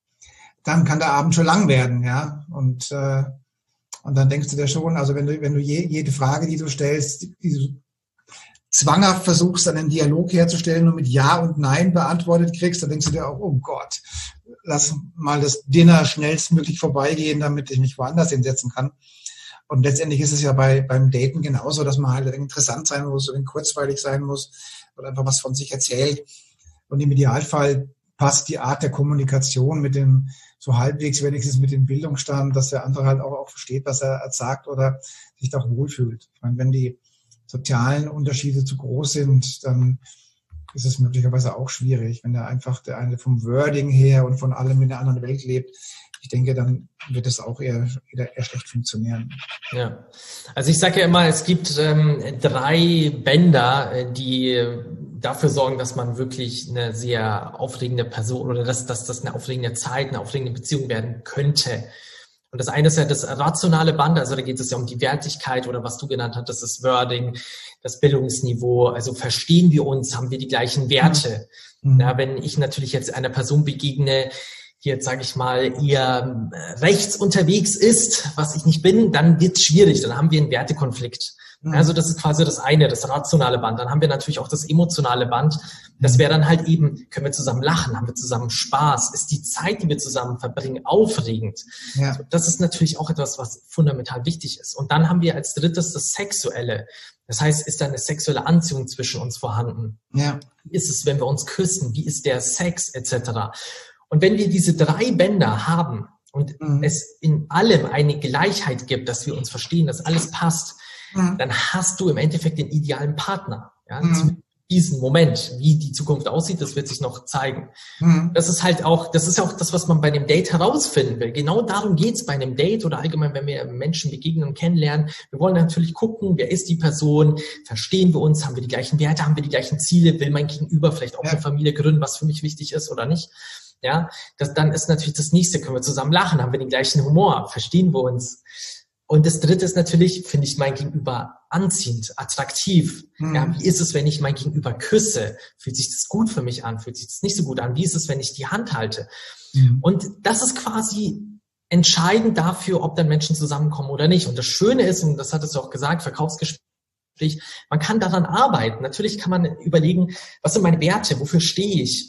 dann kann der Abend schon lang werden, ja. Und äh, und dann denkst du dir schon, also wenn du wenn du je, jede Frage, die du stellst, die, die du zwanghaft versuchst, einen Dialog herzustellen und mit Ja und Nein beantwortet kriegst, dann denkst du dir auch, oh Gott, lass mal das Dinner schnellstmöglich vorbeigehen, damit ich mich woanders hinsetzen kann. Und letztendlich ist es ja bei beim Daten genauso, dass man halt interessant sein muss oder kurzweilig sein muss oder einfach was von sich erzählt. Und im Idealfall passt die Art der Kommunikation mit dem, so halbwegs wenigstens mit dem Bildungsstand, dass der andere halt auch, auch versteht, was er sagt oder sich da auch wohlfühlt. Ich meine, wenn die sozialen Unterschiede zu groß sind, dann ist es möglicherweise auch schwierig, wenn der einfach der eine vom Wording her und von allem in einer anderen Welt lebt. Ich denke, dann wird es auch eher, eher, eher schlecht funktionieren. Ja, also ich sage ja immer, es gibt ähm, drei Bänder, die dafür sorgen, dass man wirklich eine sehr aufregende Person oder dass, dass das eine aufregende Zeit, eine aufregende Beziehung werden könnte. Und das eine ist ja das rationale Band, also da geht es ja um die Wertigkeit oder was du genannt hast, das ist Wording, das Bildungsniveau, also verstehen wir uns, haben wir die gleichen Werte. Mhm. Ja, wenn ich natürlich jetzt einer Person begegne, die jetzt, sage ich mal, eher rechts unterwegs ist, was ich nicht bin, dann wird es schwierig, dann haben wir einen Wertekonflikt. Mhm. Also das ist quasi das eine, das rationale Band. Dann haben wir natürlich auch das emotionale Band. Das wäre dann halt eben, können wir zusammen lachen, haben wir zusammen Spaß, ist die Zeit, die wir zusammen verbringen, aufregend. Ja. Das ist natürlich auch etwas, was fundamental wichtig ist. Und dann haben wir als drittes das Sexuelle. Das heißt, ist da eine sexuelle Anziehung zwischen uns vorhanden? Ja. Wie ist es, wenn wir uns küssen? Wie ist der Sex et cetera? Und wenn wir diese drei Bänder haben und mhm. es in allem eine Gleichheit gibt, dass wir uns verstehen, dass alles passt, mhm. dann hast du im Endeffekt den idealen Partner. Ja, mhm. zu diesem Moment, wie die Zukunft aussieht, das wird sich noch zeigen. Mhm. Das ist halt auch, das ist auch das, was man bei einem Date herausfinden will. Genau darum geht's bei einem Date oder allgemein, wenn wir Menschen begegnen und kennenlernen. Wir wollen natürlich gucken, wer ist die Person, verstehen wir uns, haben wir die gleichen Werte, haben wir die gleichen Ziele, will mein Gegenüber vielleicht auch ja. eine Familie gründen, was für mich wichtig ist oder nicht. Ja, das, dann ist natürlich das nächste, können wir zusammen lachen, haben wir den gleichen Humor, verstehen wir uns. Und das dritte ist natürlich, finde ich mein Gegenüber anziehend, attraktiv. Mhm. Ja, wie ist es, wenn ich mein Gegenüber küsse? Fühlt sich das gut für mich an? Fühlt sich das nicht so gut an? Wie ist es, wenn ich die Hand halte? Mhm. Und das ist quasi entscheidend dafür, ob dann Menschen zusammenkommen oder nicht. Und das Schöne ist, und das hattest du auch gesagt, Verkaufsgespräch, man kann daran arbeiten. Natürlich kann man überlegen, was sind meine Werte? Wofür stehe ich?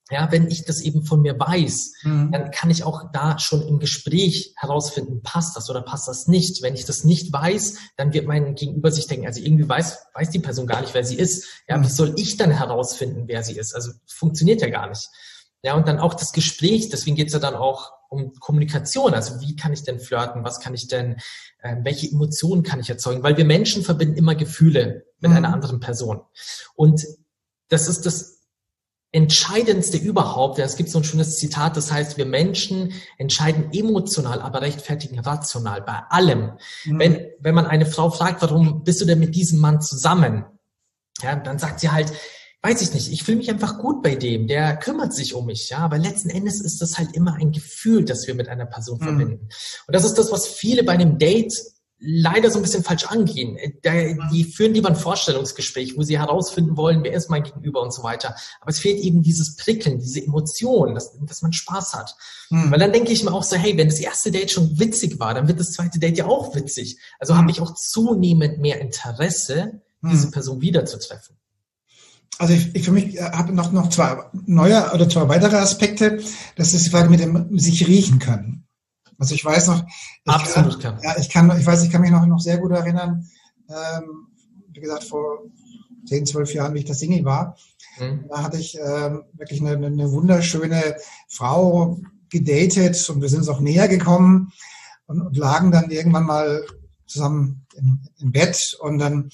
Ja, wenn ich das eben von mir weiß, Mhm. dann kann ich auch da schon im Gespräch herausfinden, passt das oder passt das nicht. Wenn ich das nicht weiß, dann wird mein Gegenüber sich denken, also irgendwie weiß, weiß die Person gar nicht, wer sie ist. Ja, Mhm. wie soll ich dann herausfinden, wer sie ist? Also funktioniert ja gar nicht. Ja, und dann auch das Gespräch, deswegen geht's ja dann auch um Kommunikation. Also wie kann ich denn flirten? Was kann ich denn, äh, welche Emotionen kann ich erzeugen? Weil wir Menschen verbinden immer Gefühle mit Mhm. einer anderen Person. Und das ist das Entscheidendste überhaupt. Ja, es gibt so ein schönes Zitat, das heißt, wir Menschen entscheiden emotional, aber rechtfertigen rational bei allem. Mhm. Wenn, wenn man eine Frau fragt, warum bist du denn mit diesem Mann zusammen? Ja, dann sagt sie halt, weiß ich nicht, ich fühle mich einfach gut bei dem, der kümmert sich um mich, ja, aber letzten Endes ist das halt immer ein Gefühl, das wir mit einer Person Mhm. verbinden. Und das ist das, was viele bei einem Date leider so ein bisschen falsch angehen. Die führen lieber ein Vorstellungsgespräch, wo sie herausfinden wollen, wer ist mein Gegenüber und so weiter. Aber es fehlt eben dieses Prickeln, diese Emotion, dass, dass man Spaß hat. Mhm. Weil dann denke ich mir auch so, hey, wenn das erste Date schon witzig war, dann wird das zweite Date ja auch witzig. Also Mhm. habe ich auch zunehmend mehr Interesse, diese Mhm. Person wiederzutreffen. Also ich, ich für mich habe noch, noch zwei neue oder zwei weitere Aspekte. Das ist die Frage mit dem sich riechen können. Also ich weiß noch, ich Absolut, kann, klar. ja, ich kann, ich weiß, ich kann mich noch, noch sehr gut erinnern, ähm, wie gesagt, vor zehn, zwölf Jahren, wie ich das Single war, Mhm. da hatte ich ähm, wirklich eine, eine wunderschöne Frau gedatet und wir sind uns auch näher gekommen und, und lagen dann irgendwann mal zusammen im, im Bett und dann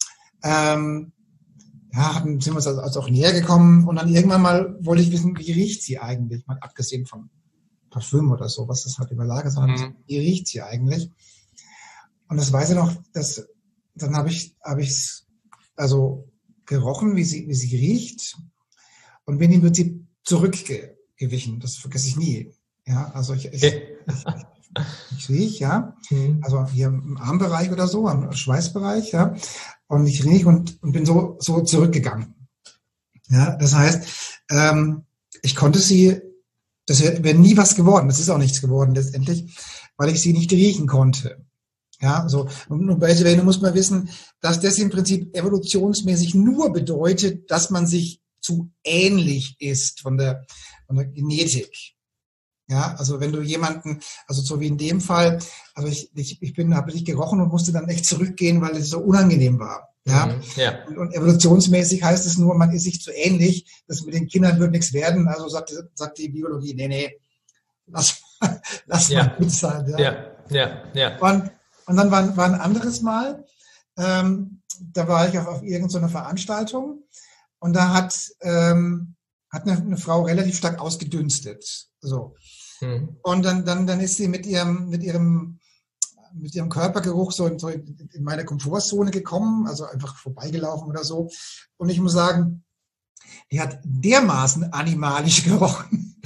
ähm, ja, hatten, sind wir uns also, also auch näher gekommen und dann irgendwann mal wollte ich wissen, wie riecht sie eigentlich, mal abgesehen vom Parfüm oder so, was das halt überlagert, sondern Mhm. wie riecht sie eigentlich? Und das weiß ich noch, dass dann habe ich habe ich also gerochen, wie sie wie sie riecht und bin im Prinzip zurückgewichen. Das vergesse ich nie. Ja, also ich ich, Okay. ich, ich rieche, ja, Mhm. also hier im Armbereich oder so, am Schweißbereich, ja, und ich rieche und, und bin so so zurückgegangen. Ja, das heißt, ähm, ich konnte sie Das wäre wär nie was geworden. Das ist auch nichts geworden letztendlich, weil ich sie nicht riechen konnte. Ja, so. Und bei Sirene muss man wissen, dass das im Prinzip evolutionsmäßig nur bedeutet, dass man sich zu ähnlich ist von der, von der Genetik. Ja, also wenn du jemanden, also so wie in dem Fall, also ich, ich, ich bin, habe nicht gerochen und musste dann echt zurückgehen, weil es so unangenehm war. Ja, Mhm. Ja. und, und evolutionsmäßig heißt es nur, man ist sich zu ähnlich, das mit den Kindern wird nichts werden. Also sagt, sagt die Biologie, nee, nee, lass, lass Ja. mal gut sein. Ja. Ja, ja, ja. Und, und dann war, war ein anderes Mal, ähm, da war ich auf, auf irgendeiner Veranstaltung und da hat, ähm, hat eine, eine Frau relativ stark ausgedünstet. So. Mhm. Und dann, dann, dann ist sie mit ihrem, mit ihrem, mit ihrem Körpergeruch so in, so in meine Komfortzone gekommen, also einfach vorbeigelaufen oder so. Und ich muss sagen, die hat dermaßen animalisch gerochen.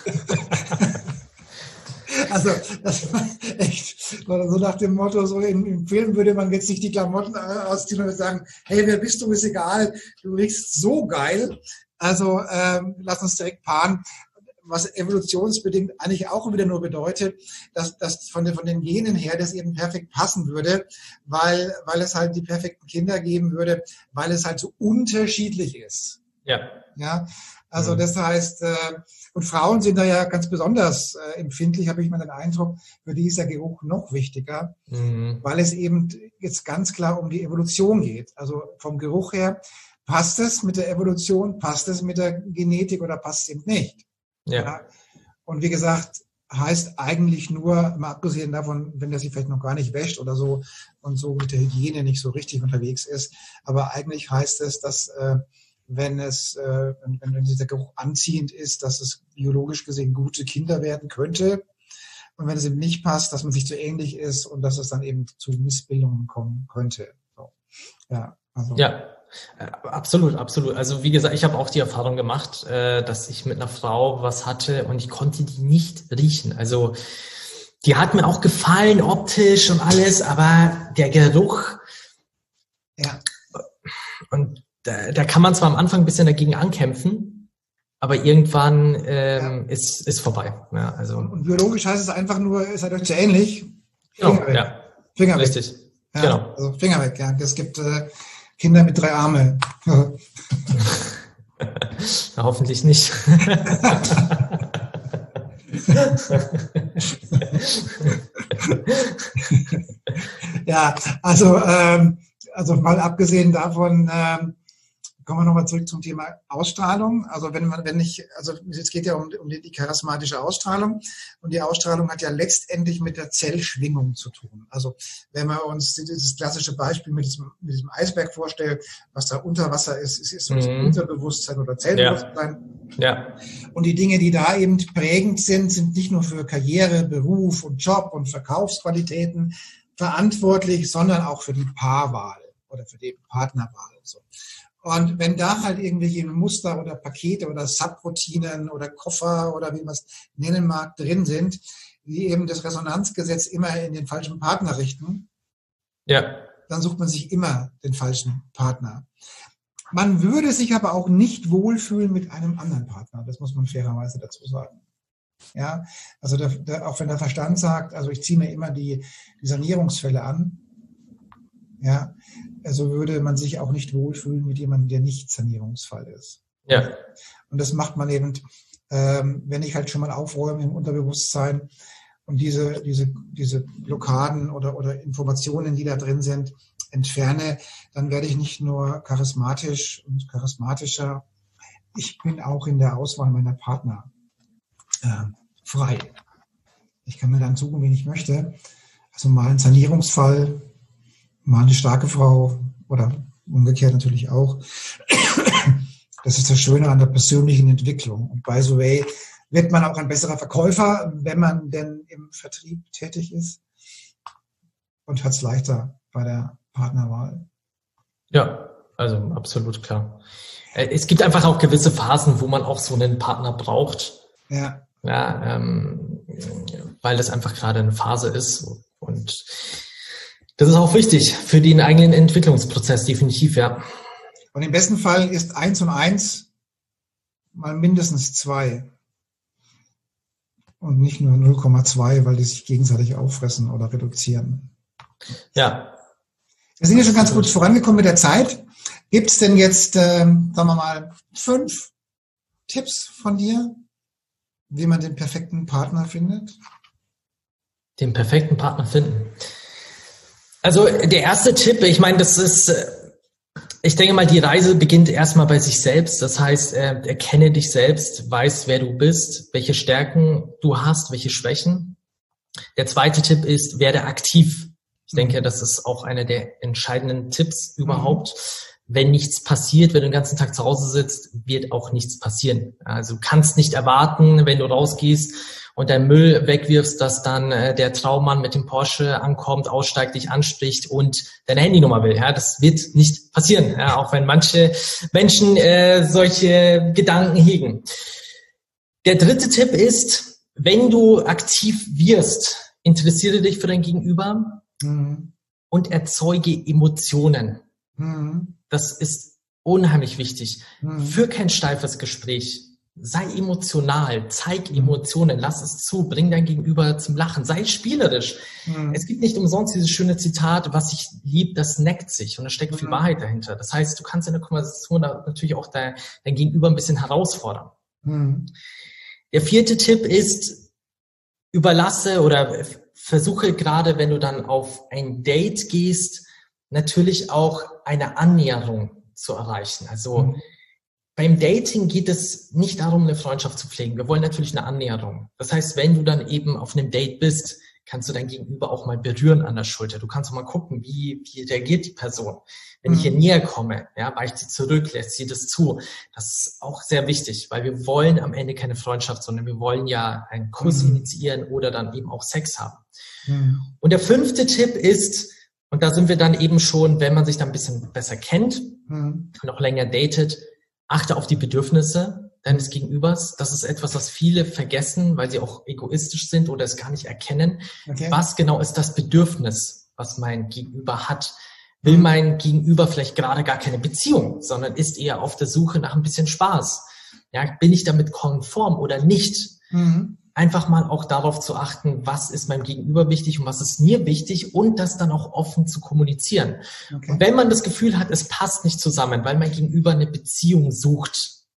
Also das war echt so nach dem Motto, so im, im Film würde man jetzt nicht die Klamotten ausziehen und sagen, hey, wer bist du, ist egal, du riechst so geil. Also ähm, lass uns direkt paaren. Was evolutionsbedingt eigentlich auch wieder nur bedeutet, dass, dass von, den, von den Genen her das eben perfekt passen würde, weil, weil es halt die perfekten Kinder geben würde, weil es halt so unterschiedlich ist. Ja. Ja, also Mhm. das heißt, äh, und Frauen sind da ja ganz besonders äh, empfindlich, habe ich mal den Eindruck, für die ist der Geruch noch wichtiger, Mhm. weil es eben jetzt ganz klar um die Evolution geht. Also vom Geruch her, passt es mit der Evolution, passt es mit der Genetik oder passt es eben nicht? Ja. Ja. Und wie gesagt, heißt eigentlich nur, mal abgesehen davon, wenn der sich vielleicht noch gar nicht wäscht oder so und so mit der Hygiene nicht so richtig unterwegs ist, aber eigentlich heißt es, dass äh, wenn es, äh, wenn, wenn dieser Geruch anziehend ist, dass es biologisch gesehen gute Kinder werden könnte. Und wenn es eben nicht passt, dass man sich zu ähnlich ist und dass es dann eben zu Missbildungen kommen könnte. So. Ja, also. Ja. Absolut, absolut. Also wie gesagt, ich habe auch die Erfahrung gemacht, äh, dass ich mit einer Frau was hatte und ich konnte die nicht riechen. Also die hat mir auch gefallen, optisch und alles, aber der Geruch, ja. Und da, da kann man zwar am Anfang ein bisschen dagegen ankämpfen, aber irgendwann ähm, ja. ist ist vorbei. Ja, also und, und biologisch heißt es einfach nur, ihr seid euch zu ähnlich. Genau, Finger weg. ja. Finger weg. Richtig. Ja, genau. Also Finger weg, ja. Es gibt äh, Kinder mit drei Arme. Na, hoffentlich nicht. Ja, also, ähm, also mal abgesehen davon, ähm, kommen wir nochmal zurück zum Thema Ausstrahlung. Also wenn man, wenn ich, also es geht ja um, um die, die charismatische Ausstrahlung und die Ausstrahlung hat ja letztendlich mit der Zellschwingung zu tun. Also wenn wir uns dieses klassische Beispiel mit diesem, mit diesem Eisberg vorstellen, was da unter Wasser ist, ist, ist so das mhm. Unterbewusstsein oder Zellbewusstsein. Ja. Ja. Und die Dinge, die da eben prägend sind, sind nicht nur für Karriere, Beruf und Job und Verkaufsqualitäten verantwortlich, sondern auch für die Paarwahl oder für die Partnerwahl und so. Und wenn da halt irgendwelche Muster oder Pakete oder Subroutinen oder Koffer oder wie man es nennen mag, drin sind, die eben das Resonanzgesetz immer in den falschen Partner richten, ja, dann sucht man sich immer den falschen Partner. Man würde sich aber auch nicht wohlfühlen mit einem anderen Partner. Das muss man fairerweise dazu sagen. Ja, also der, der, auch wenn der Verstand sagt, also ich ziehe mir immer die, die Sanierungsfälle an, ja, also würde man sich auch nicht wohlfühlen mit jemandem, der nicht Sanierungsfall ist. Ja. Und das macht man eben, ähm, wenn ich halt schon mal aufräume im Unterbewusstsein und diese, diese, diese Blockaden oder, oder Informationen, die da drin sind, entferne, dann werde ich nicht nur charismatisch und charismatischer, ich bin auch in der Auswahl meiner Partner äh, frei. Ich kann mir dann suchen, wen ich möchte. Also mal ein Sanierungsfall, mal eine starke Frau oder umgekehrt natürlich auch. Das ist das Schöne an der persönlichen Entwicklung. Und by the way, wird man auch ein besserer Verkäufer, wenn man denn im Vertrieb tätig ist und hat es leichter bei der Partnerwahl. Ja, also absolut klar. Es gibt einfach auch gewisse Phasen, wo man auch so einen Partner braucht. Ja. Ja, ähm, weil das einfach gerade eine Phase ist und das ist auch wichtig für den eigenen Entwicklungsprozess, definitiv, ja. Und im besten Fall ist eins und eins mal mindestens zwei. Und nicht nur null Komma zwei, weil die sich gegenseitig auffressen oder reduzieren. Ja. Wir sind ja schon ganz gut vorangekommen mit der Zeit. Gibt es denn jetzt, ähm, sagen wir mal, fünf Tipps von dir, wie man den perfekten Partner findet? Den perfekten Partner finden. Also der erste Tipp, ich meine, das ist, ich denke mal, die Reise beginnt erstmal bei sich selbst. Das heißt, äh, erkenne dich selbst, weiß, wer du bist, welche Stärken du hast, welche Schwächen. Der zweite Tipp ist, werde aktiv. Ich denke, das ist auch einer der entscheidenden Tipps überhaupt. Mhm. Wenn nichts passiert, wenn du den ganzen Tag zu Hause sitzt, wird auch nichts passieren. Also du kannst nicht erwarten, wenn du rausgehst und deinen Müll wegwirfst, dass dann äh, der Traummann mit dem Porsche ankommt, aussteigt, dich anspricht und deine Handynummer will. Ja, das wird nicht passieren, ja, auch wenn manche Menschen äh, solche Gedanken hegen. Der dritte Tipp ist, wenn du aktiv wirst, interessiere dich für dein Gegenüber mhm. und erzeuge Emotionen. Mhm. Das ist unheimlich wichtig. Mhm. Führ kein steifes Gespräch. Sei emotional, zeig Emotionen, lass es zu, bring dein Gegenüber zum Lachen, sei spielerisch. Mhm. Es gibt nicht umsonst dieses schöne Zitat, was sich liebt, das neckt sich. Und da steckt viel mhm. Wahrheit dahinter. Das heißt, du kannst in der Konversation natürlich auch dein, dein Gegenüber ein bisschen herausfordern. Mhm. Der vierte Tipp ist, überlasse oder versuche gerade, wenn du dann auf ein Date gehst, natürlich auch eine Annäherung zu erreichen. Also mhm. beim Dating geht es nicht darum, eine Freundschaft zu pflegen. Wir wollen natürlich eine Annäherung. Das heißt, wenn du dann eben auf einem Date bist, kannst du dein Gegenüber auch mal berühren an der Schulter. Du kannst auch mal gucken, wie, wie reagiert die Person. Wenn mhm. ich ihr näher komme, ja, weicht sie zurück, lässt sie das zu. Das ist auch sehr wichtig, weil wir wollen am Ende keine Freundschaft, sondern wir wollen ja einen Kuss mhm. initiieren oder dann eben auch Sex haben. Mhm. Und der fünfte Tipp ist, und da sind wir dann eben schon, wenn man sich dann ein bisschen besser kennt, mhm. noch länger datet, achte auf die Bedürfnisse deines Gegenübers. Das ist etwas, was viele vergessen, weil sie auch egoistisch sind oder es gar nicht erkennen. Okay. Was genau ist das Bedürfnis, was mein Gegenüber hat? Will mein Gegenüber vielleicht gerade gar keine Beziehung, sondern ist eher auf der Suche nach ein bisschen Spaß? Ja, bin ich damit konform oder nicht? Mhm. Einfach mal auch darauf zu achten, was ist meinem Gegenüber wichtig und was ist mir wichtig und das dann auch offen zu kommunizieren. Okay. Und wenn man das Gefühl hat, es passt nicht zusammen, weil mein Gegenüber eine Beziehung sucht,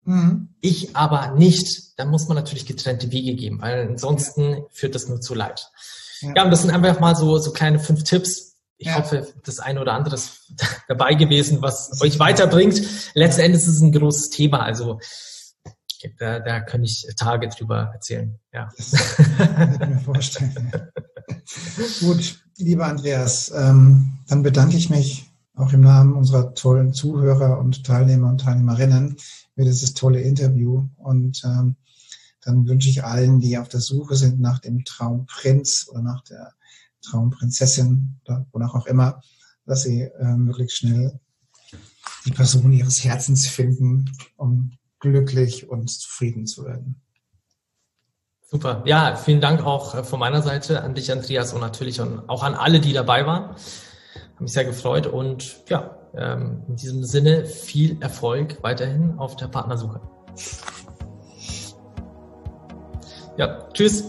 Mhm. Ich aber nicht. Dann muss man natürlich getrennte Wege gehen, weil ansonsten ja. führt das nur zu Leid. Ja, ja, und das sind einfach mal so, so kleine fünf Tipps. Ich ja. hoffe, das eine oder andere ist dabei gewesen, was euch weiterbringt. Letzten Endes ist es ein großes Thema, also da, da kann ich Tage drüber erzählen. Ja. Das kann ich mir vorstellen. Gut, lieber Andreas, ähm, dann bedanke ich mich auch im Namen unserer tollen Zuhörer und Teilnehmer und Teilnehmerinnen für dieses tolle Interview. Und ähm, dann wünsche ich allen, die auf der Suche sind nach dem Traumprinz oder nach der Traumprinzessin oder wonach auch immer, dass sie äh, möglichst schnell die Person ihres Herzens finden, um glücklich und zufrieden zu werden. Super. Ja, vielen Dank auch von meiner Seite an dich, Andreas, und natürlich auch an alle, die dabei waren. Hat mich sehr gefreut und ja, in diesem Sinne viel Erfolg weiterhin auf der Partnersuche. Ja, tschüss.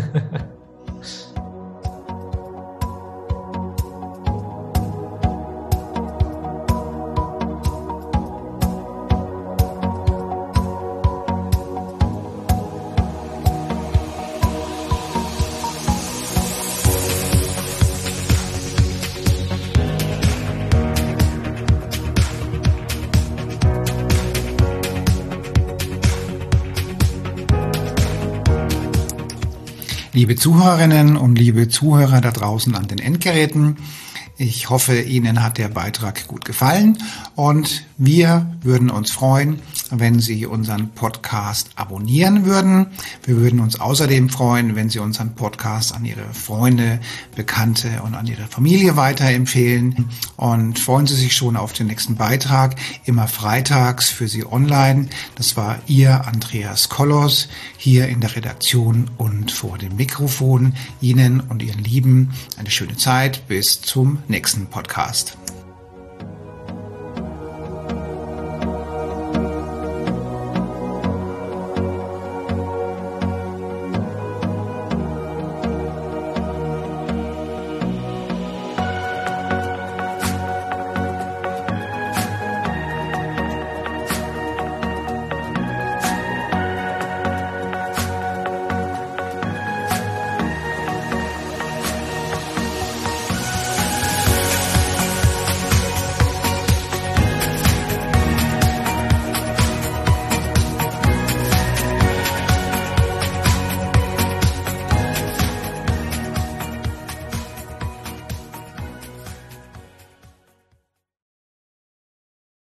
Liebe Zuhörerinnen und liebe Zuhörer da draußen an den Endgeräten, ich hoffe, Ihnen hat der Beitrag gut gefallen und wir würden uns freuen, wenn Sie unseren Podcast abonnieren würden. Wir würden uns außerdem freuen, wenn Sie unseren Podcast an Ihre Freunde, Bekannte und an Ihre Familie weiterempfehlen. Und freuen Sie sich schon auf den nächsten Beitrag, immer freitags für Sie online. Das war Ihr Andreas Kollos hier in der Redaktion und vor dem Mikrofon. Ihnen und Ihren Lieben eine schöne Zeit. Bis zum nächsten Podcast.